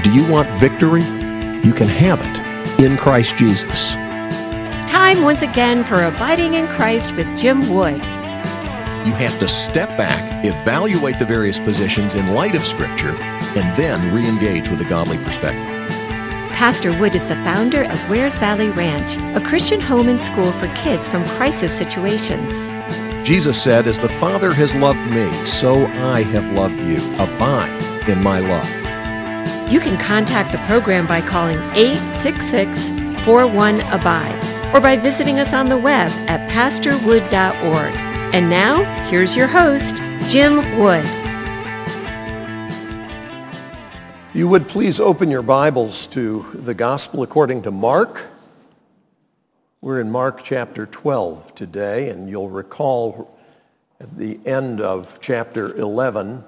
Do you want victory? You can have it in Christ Jesus. Time once again for Abiding in Christ with Jim Wood. You have to step back, evaluate the various positions in light of Scripture, and then re-engage with a godly perspective. Pastor Wood is the founder of Wares Valley Ranch, a Christian home and school for kids from crisis situations. Jesus said, "As the Father has loved me, so I have loved you. Abide in my love." You can contact the program by calling 866-41-ABIDE or by visiting us on the web at pastorwood.org. And now, here's your host, Jim Wood. You would please open your Bibles to the Gospel according to Mark. We're in Mark chapter 12 today, and you'll recall at the end of chapter 11,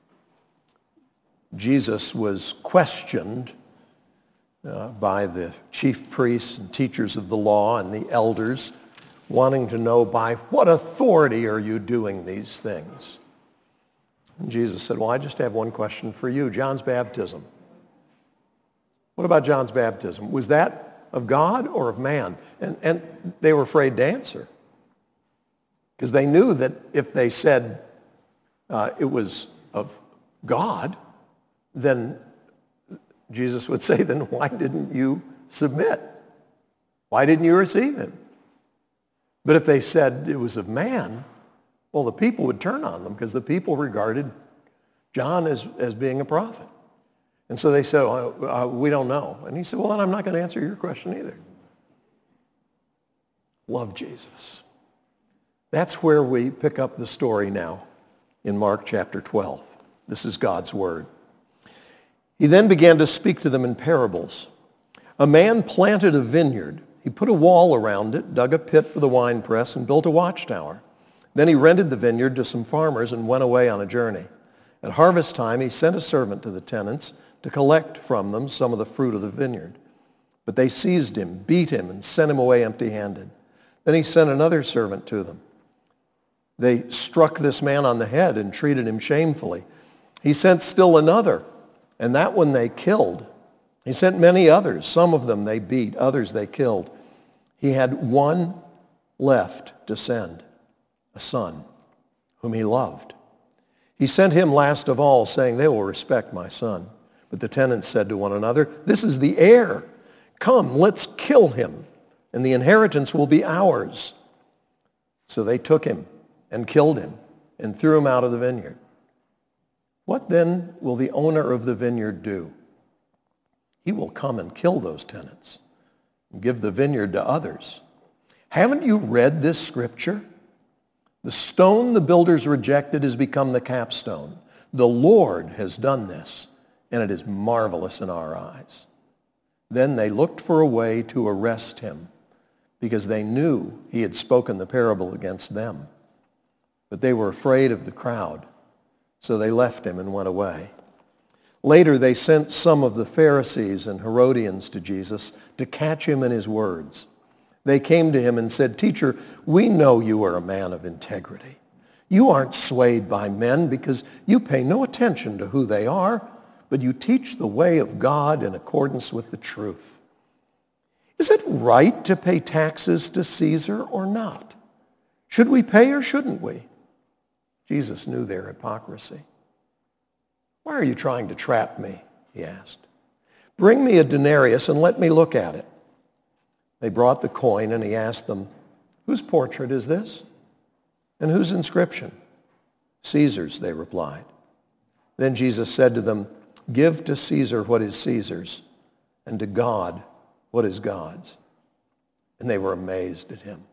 Jesus was questioned by the chief priests and teachers of the law and the elders, wanting to know, by what authority are you doing these things? And Jesus said, well, I just have one question for you. John's baptism. What about John's baptism? Was that of God or of man? And they were afraid to answer, because they knew that if they said it was of God, then Jesus would say, then why didn't you submit? Why didn't you receive him? But if they said it was of man, well, the people would turn on them, because the people regarded John as being a prophet. And so they said, we don't know. And he said, well, then I'm not going to answer your question either. Love Jesus. That's where we pick up the story now in Mark chapter 12. This is God's word. He then began to speak to them in parables. A man planted a vineyard. He put a wall around it, dug a pit for the winepress, and built a watchtower. Then he rented the vineyard to some farmers and went away on a journey. At harvest time, he sent a servant to the tenants to collect from them some of the fruit of the vineyard. But they seized him, beat him, and sent him away empty-handed. Then he sent another servant to them. They struck this man on the head and treated him shamefully. He sent still another, and that one they killed. He sent many others. Some of them they beat, others they killed. He had one left to send, a son whom he loved. He sent him last of all, saying, they will respect my son. But the tenants said to one another, this is the heir. Come, let's kill him, and the inheritance will be ours. So they took him and killed him and threw him out of the vineyard. What then will the owner of the vineyard do? He will come and kill those tenants and give the vineyard to others. Haven't you read this scripture? The stone the builders rejected has become the capstone. The Lord has done this, and it is marvelous in our eyes. Then they looked for a way to arrest him, because they knew he had spoken the parable against them. But they were afraid of the crowd, so they left him and went away. Later they sent some of the Pharisees and Herodians to Jesus to catch him in his words. They came to him and said, Teacher, we know you are a man of integrity. You aren't swayed by men because you pay no attention to who they are, but you teach the way of God in accordance with the truth. Is it right to pay taxes to Caesar or not? Should we pay or shouldn't we? Jesus knew their hypocrisy. Why are you trying to trap me? He asked. Bring me a denarius and let me look at it. They brought the coin, and he asked them, whose portrait is this? And whose inscription? Caesar's, they replied. Then Jesus said to them, give to Caesar what is Caesar's, and to God what is God's. And they were amazed at him.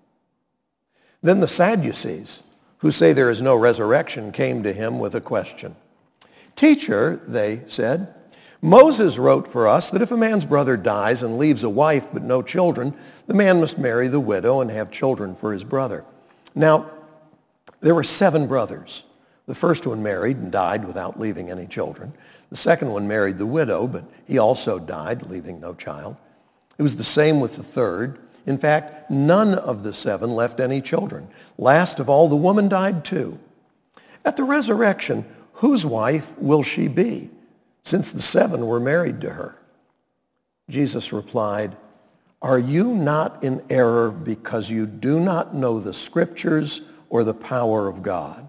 Then the Sadducees, who say there is no resurrection, came to him with a question. Teacher, they said, Moses wrote for us that if a man's brother dies and leaves a wife but no children, the man must marry the widow and have children for his brother. Now, there were 7 brothers. The first one married and died without leaving any children. The second one married the widow, but he also died, leaving no child. It was the same with the third. In fact, none of the 7 left any children. Last of all, the woman died too. At the resurrection, whose wife will she be? since the 7 were married to her?" Jesus replied, "Are you not in error because you do not know the Scriptures or the power of God?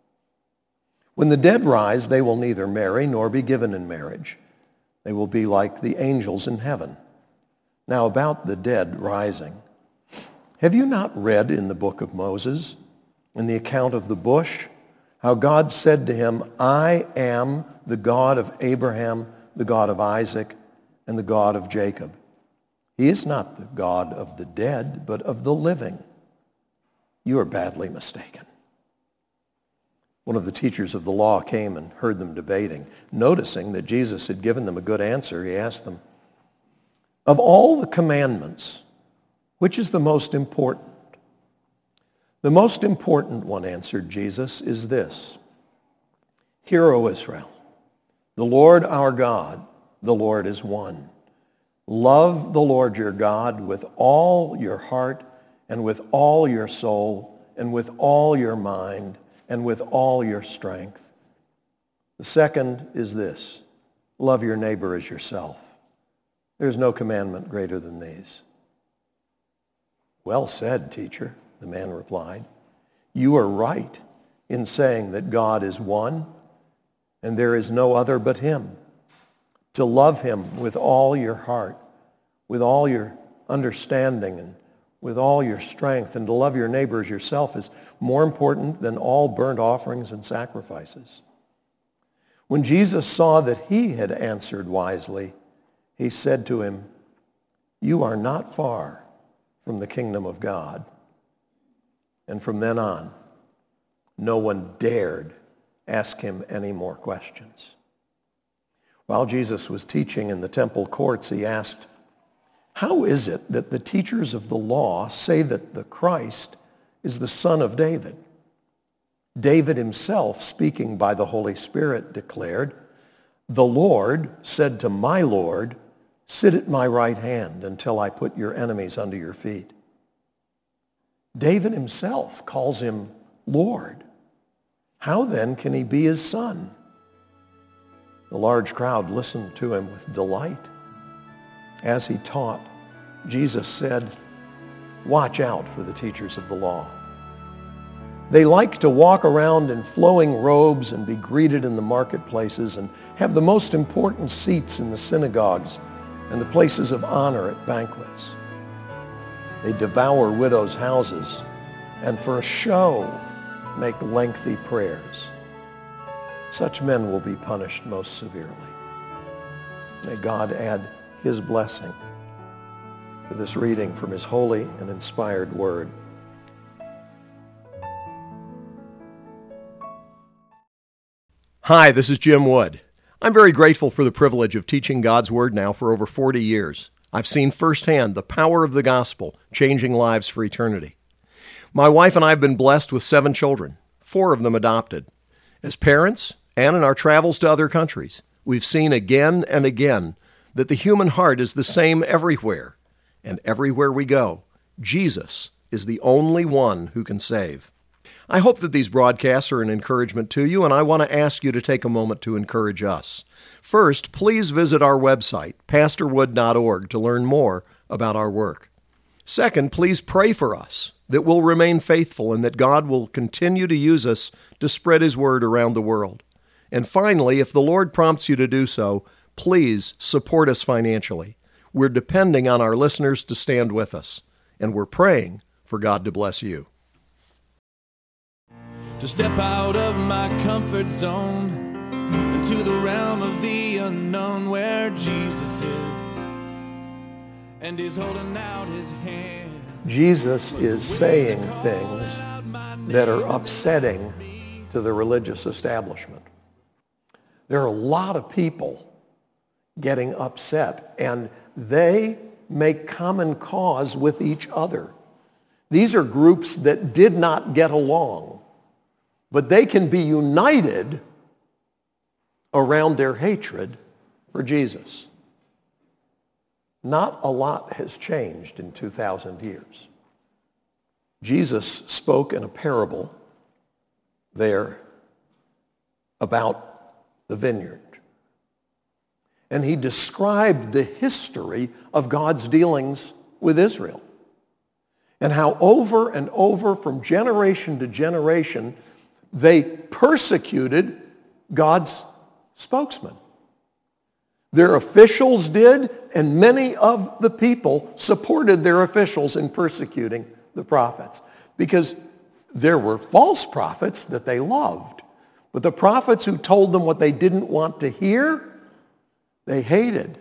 When the dead rise, they will neither marry nor be given in marriage. They will be like the angels in heaven. Now about the dead rising, have you not read in the book of Moses, in the account of the bush, how God said to him, 'I am the God of Abraham, the God of Isaac, and the God of Jacob'? He is not the God of the dead, but of the living. You are badly mistaken." One of the teachers of the law came and heard them debating. Noticing that Jesus had given them a good answer, he asked them, "Of all the commandments, which is the most important?" "The most important one," answered Jesus, "is this: 'Hear, O Israel, the Lord our God, the Lord is one. Love the Lord your God with all your heart and with all your soul and with all your mind and with all your strength. The second is this: love your neighbor as yourself. There is no commandment greater than these.'" "Well said, teacher," the man replied. "You are right in saying that God is one and there is no other but him. To love him with all your heart, with all your understanding, and with all your strength, and to love your neighbor as yourself is more important than all burnt offerings and sacrifices." When Jesus saw that he had answered wisely, he said to him, "You are not far from the kingdom of God." And from then on, no one dared ask him any more questions. While Jesus was teaching in the temple courts, he asked, "How is it that the teachers of the law say that the Christ is the son of David?" David himself, speaking by the Holy Spirit, declared, "The Lord said to my Lord, 'Sit at my right hand until I put your enemies under your feet.'" David himself calls him Lord. How then can he be his son? The large crowd listened to him with delight. As he taught, Jesus said, "Watch out for the teachers of the law. They like to walk around in flowing robes and be greeted in the marketplaces and have the most important seats in the synagogues and the places of honor at banquets. They devour widows' houses and for a show make lengthy prayers. Such men will be punished most severely." May God add his blessing to this reading from his holy and inspired word. Hi, this is Jim Wood. I'm very grateful for the privilege of teaching God's Word now for over 40 years. I've seen firsthand the power of the gospel changing lives for eternity. My wife and I have been blessed with 7 children, 4 of them adopted. As parents, and in our travels to other countries, we've seen again and again that the human heart is the same everywhere. And everywhere we go, Jesus is the only one who can save. I hope that these broadcasts are an encouragement to you, and I want to ask you to take a moment to encourage us. First, please visit our website, pastorwood.org, to learn more about our work. Second, please pray for us that we'll remain faithful and that God will continue to use us to spread His word around the world. And finally, if the Lord prompts you to do so, please support us financially. We're depending on our listeners to stand with us, and we're praying for God to bless you. To step out of my comfort zone into the realm of the unknown where Jesus is and He's holding out His hand. Jesus is saying things that are upsetting to the religious establishment. There are a lot of people getting upset, and they make common cause with each other. These are groups that did not get along, but they can be united around their hatred for Jesus. Not a lot has changed in 2,000 years. Jesus spoke in a parable there about the vineyard. and he described the history of God's dealings with Israel and how over and over from generation to generation they persecuted God's spokesman. Their officials did, and many of the people supported their officials in persecuting the prophets because there were false prophets that they loved. But the prophets who told them what they didn't want to hear, they hated.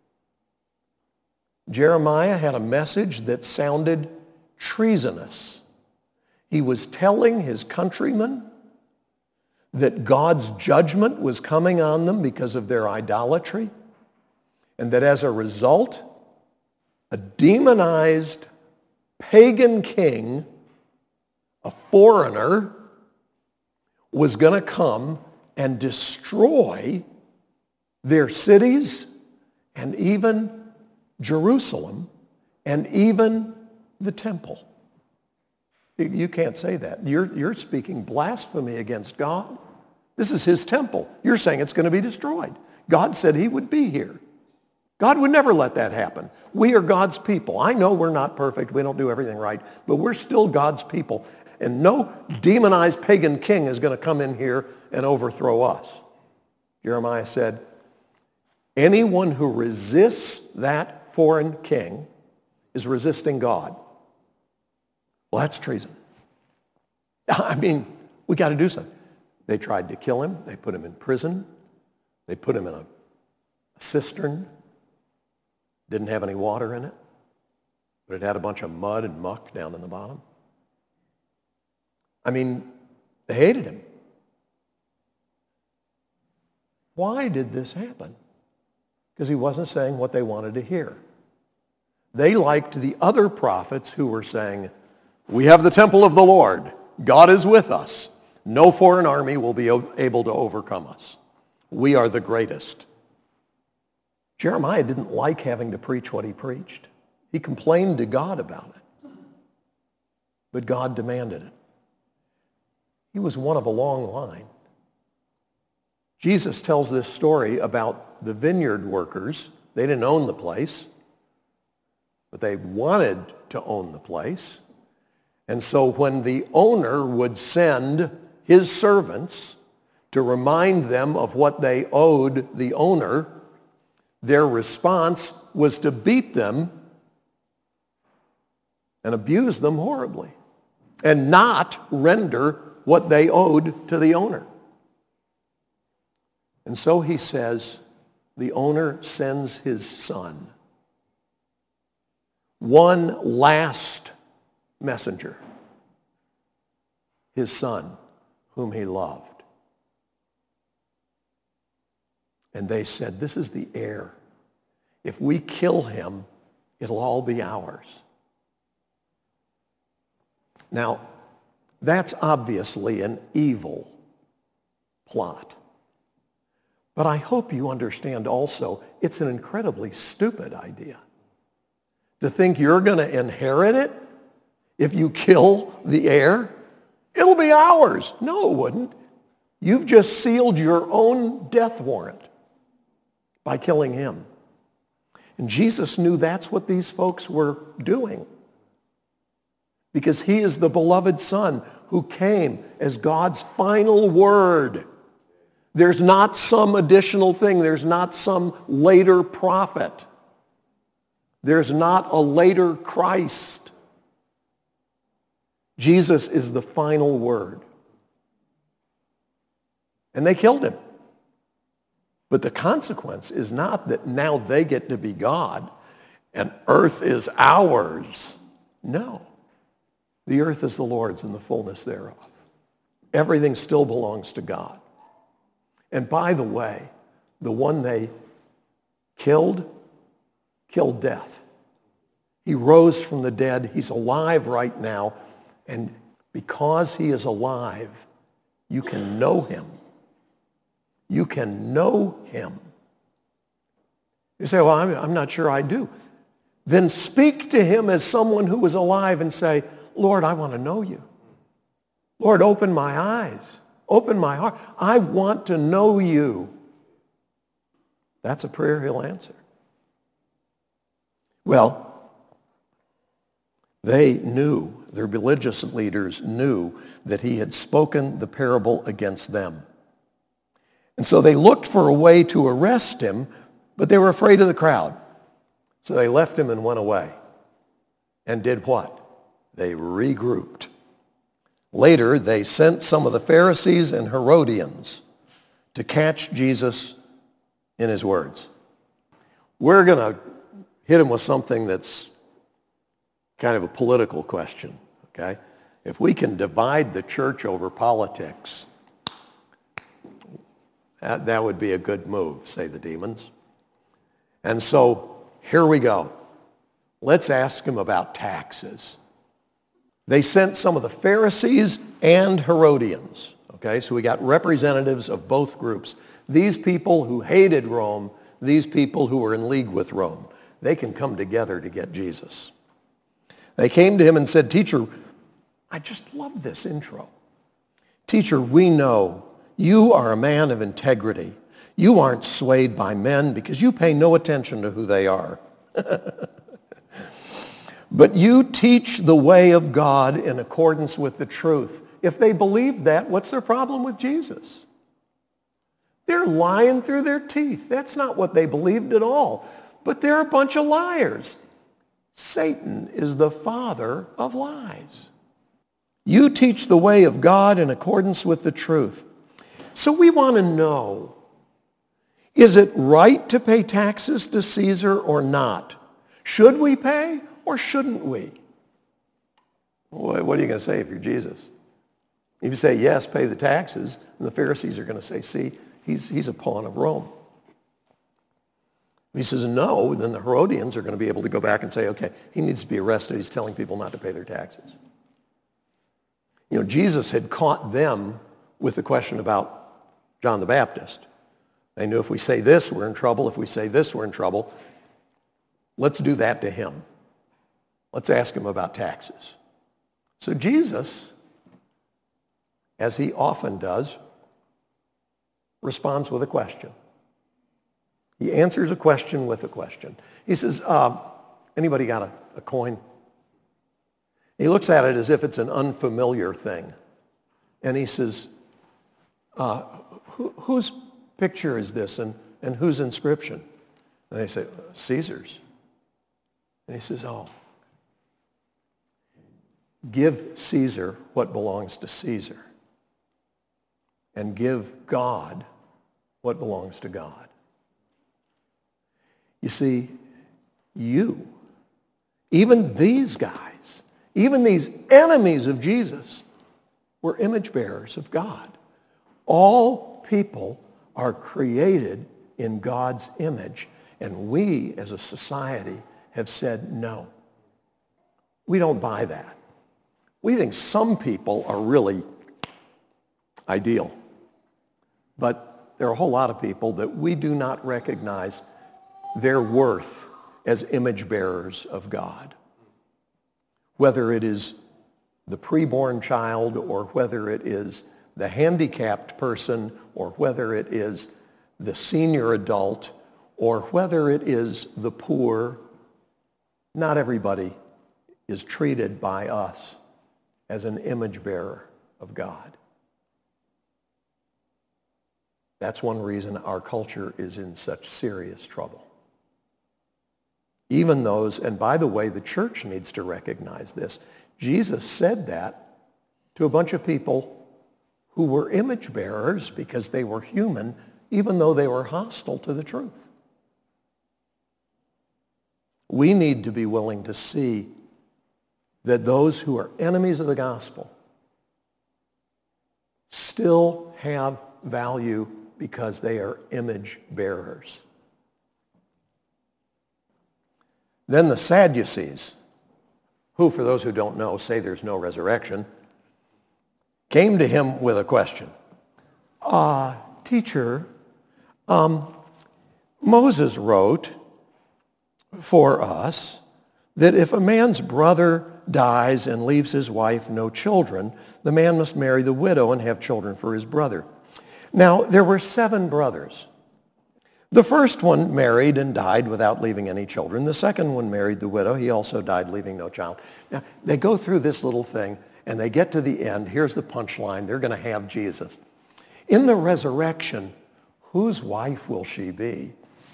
Jeremiah had a message that sounded treasonous. He was telling his countrymen that God's judgment was coming on them because of their idolatry, and that as a result, a demonized pagan king, a foreigner, was going to come and destroy their cities and even Jerusalem and even the temple. You can't say that. You're speaking blasphemy against God. This is his temple. You're saying it's going to be destroyed. God said he would be here. God would never let that happen. We are God's people. I know we're not perfect. We don't do everything right. But we're still God's people. And no demonized pagan king is going to come in here and overthrow us. Jeremiah said, anyone who resists that foreign king is resisting God. Well, that's treason. I mean, we got to do something. They tried to kill him. They put him in prison. They put him in a cistern. Didn't have any water in it, but it had a bunch of mud and muck down in the bottom. I mean, they hated him. Why did this happen? Because he wasn't saying what they wanted to hear. They liked the other prophets who were saying, we have the temple of the Lord. God is with us. No foreign army will be able to overcome us. We are the greatest. Jeremiah didn't like having to preach what he preached. He complained to God about it. But God demanded it. He was one of a long line. Jesus tells this story about the vineyard workers. They didn't own the place, but they wanted to own the place. And so when the owner would send his servants to remind them of what they owed the owner, their response was to beat them and abuse them horribly and not render what they owed to the owner. And so he says, the owner sends his son, one last messenger, his son, whom he loved. And they said, this is the heir. If we kill him, it'll all be ours. Now, that's obviously an evil plot. But I hope you understand also, it's an incredibly stupid idea. To think you're going to inherit it if you kill the heir, it'll be ours. No, it wouldn't. You've just sealed your own death warrant by killing him. And Jesus knew that's what these folks were doing, because he is the beloved Son who came as God's final word. There's not some additional thing. There's not some later prophet. There's not a later Christ. Jesus is the final word. And they killed him. But the consequence is not that now they get to be God and earth is ours. No. The earth is the Lord's and the fullness thereof. Everything still belongs to God. And by the way, the one they killed death. He rose from the dead. He's alive right now. And because he is alive, you can know him. You can know him. You say, well, I'm not sure I do. Then speak to him as someone who is alive and say, Lord, I want to know you. Lord, open my eyes. Open my heart. I want to know you. That's a prayer he'll answer. Well, they knew, their religious leaders knew that he had spoken the parable against them. And so they looked for a way to arrest him, but they were afraid of the crowd. So they left him and went away. And did what? They regrouped. Later, they sent some of the Pharisees and Herodians to catch Jesus in his words. We're going to hit him with something that's kind of a political question, okay? If we can divide the church over politics, that would be a good move, say the demons. And so here we go. Let's ask him about taxes. They sent some of the Pharisees and Herodians, okay? So we got representatives of both groups. These people who hated Rome, these people who were in league with Rome. They can come together to get Jesus. They came to him and said, "Teacher," I just love this intro. "Teacher, we know you are a man of integrity. You aren't swayed by men because you pay no attention to who they are. But you teach the way of God in accordance with the truth." If they believe that, what's their problem with Jesus? They're lying through their teeth. That's not what they believed at all. But they're a bunch of liars. Satan is the father of lies. You teach the way of God in accordance with the truth. So we want to know, is it right to pay taxes to Caesar or not? Should we pay or shouldn't we? What are you going to say if you're Jesus? If you say yes, pay the taxes, and the Pharisees are going to say, see, he's a pawn of Rome. If he says no, then the Herodians are going to be able to go back and say, okay, he needs to be arrested. He's telling people not to pay their taxes. You know, Jesus had caught them with the question about John the Baptist. They knew if we say this, we're in trouble. If we say this, we're in trouble. Let's do that to him. Let's ask him about taxes. So Jesus, as he often does, responds with a question. He answers a question with a question. He says, anybody got a coin? He looks at it as if it's an unfamiliar thing. And he says, whose picture is this and whose inscription? And they say, Caesar's. And he says, oh, give Caesar what belongs to Caesar, and give God what belongs to God. You see, even these guys, even these enemies of Jesus, were image bearers of God. All people are created in God's image, and we as a society have said no. We don't buy that. We think some people are really ideal, but there are a whole lot of people that we do not recognize their worth as image bearers of God. Whether it is the preborn child, or whether it is the handicapped person, or whether it is the senior adult, or whether it is the poor, not everybody is treated by us as an image bearer of God. That's one reason our culture is in such serious trouble. Even those, and by the way, the church needs to recognize this. Jesus said that to a bunch of people who were image bearers because they were human, even though they were hostile to the truth. We need to be willing to see that those who are enemies of the gospel still have value because they are image bearers. Then the Sadducees, who, for those who don't know, say there's no resurrection, came to him with a question. Teacher, Moses wrote for us that if a man's brother dies and leaves his wife no children, the man must marry the widow and have children for his brother. Now, there were 7 brothers. The first one married and died without leaving any children. The second one married the widow. He also died leaving no child. Now, they go through this little thing, and they get to the end. Here's the punchline. They're going to have Jesus. In the resurrection, whose wife will she be?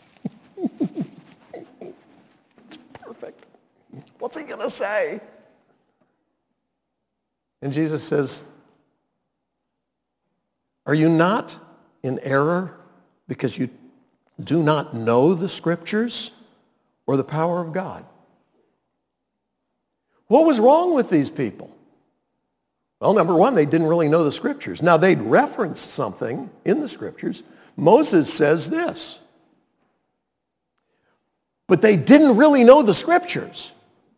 It's perfect. What's he going to say? And Jesus says, are you not in error because you do not know the Scriptures or the power of God? What was wrong with these people? Well, number one, they didn't really know the Scriptures. Now, they'd referenced something in the Scriptures. Moses says this. But they didn't really know the Scriptures.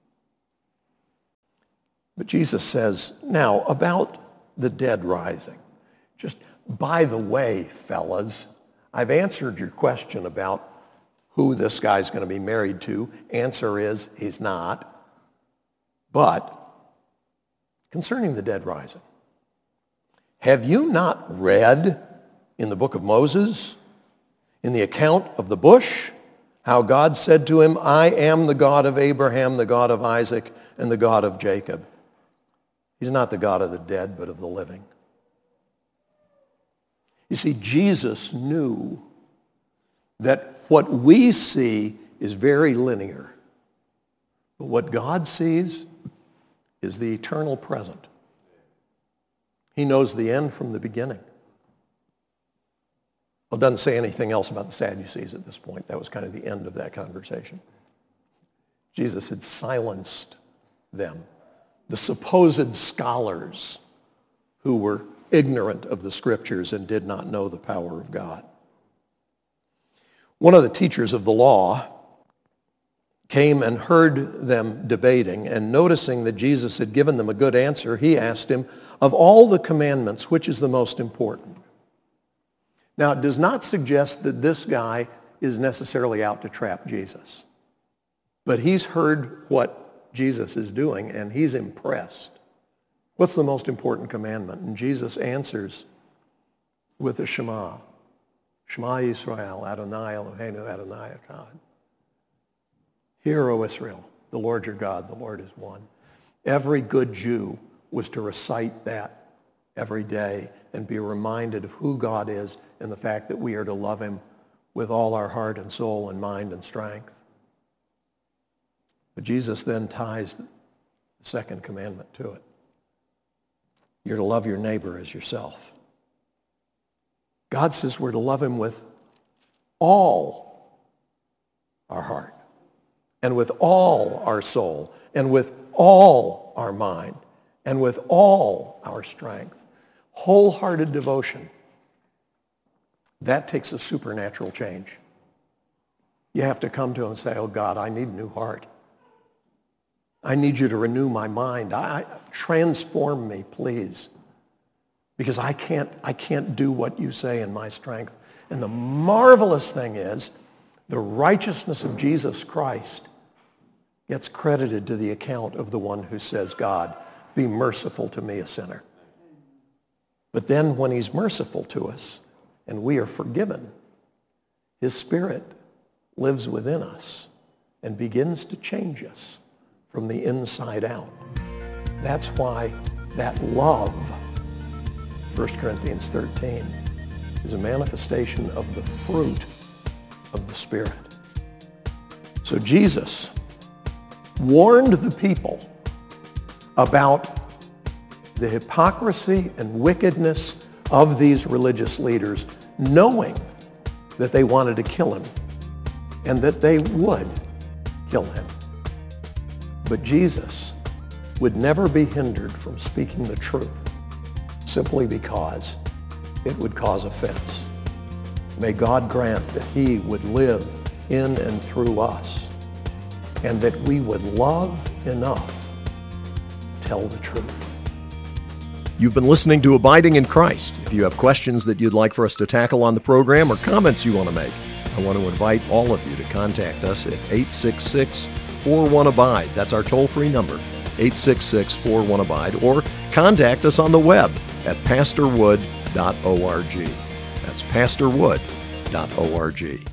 But Jesus says, now, about the dead rising. Just by the way, fellas, I've answered your question about who this guy's going to be married to. Answer is, he's not. But concerning the dead rising, have you not read in the book of Moses, in the account of the bush, how God said to him, I am the God of Abraham, the God of Isaac, and the God of Jacob. He's not the God of the dead, but of the living. You see, Jesus knew that what we see is very linear. But what God sees is the eternal present. He knows the end from the beginning. Well, it doesn't say anything else about the Sadducees at this point. That was kind of the end of that conversation. Jesus had silenced them, the supposed scholars who were ignorant of the Scriptures and did not know the power of God. One of the teachers of the law came and heard them debating, and noticing that Jesus had given them a good answer, he asked him, of all the commandments, which is the most important? Now, it does not suggest that this guy is necessarily out to trap Jesus. But he's heard what Jesus is doing, and he's impressed. What's the most important commandment? And Jesus answers with the Shema. Shema Yisrael, Adonai Eloheinu, Adonai Echad. Hear, O Israel, the Lord your God, the Lord is one. Every good Jew was to recite that every day and be reminded of who God is and the fact that we are to love him with all our heart and soul and mind and strength. But Jesus then ties the second commandment to it. You're to love your neighbor as yourself. God says we're to love him with all our heart and with all our soul and with all our mind and with all our strength. Wholehearted devotion. That takes a supernatural change. You have to come to him and say, oh God, I need a new heart. I need you to renew my mind. Transform me, please. Because I can't do what you say in my strength. And the marvelous thing is, the righteousness of Jesus Christ gets credited to the account of the one who says, God, be merciful to me, a sinner. But then when he's merciful to us and we are forgiven, his Spirit lives within us and begins to change us from the inside out. That's why that love, 1 Corinthians 13, is a manifestation of the fruit of the Spirit. So Jesus warned the people about the hypocrisy and wickedness of these religious leaders, knowing that they wanted to kill him and that they would kill him. But Jesus would never be hindered from speaking the truth simply because it would cause offense. May God grant that he would live in and through us and that we would love enough to tell the truth. You've been listening to Abiding in Christ. If you have questions that you'd like for us to tackle on the program or comments you want to make, I want to invite all of you to contact us at 866-41-ABIDE. That's our toll-free number, 866-41-ABIDE, or contact us on the web at pastorwood.org. That's pastorwood.org.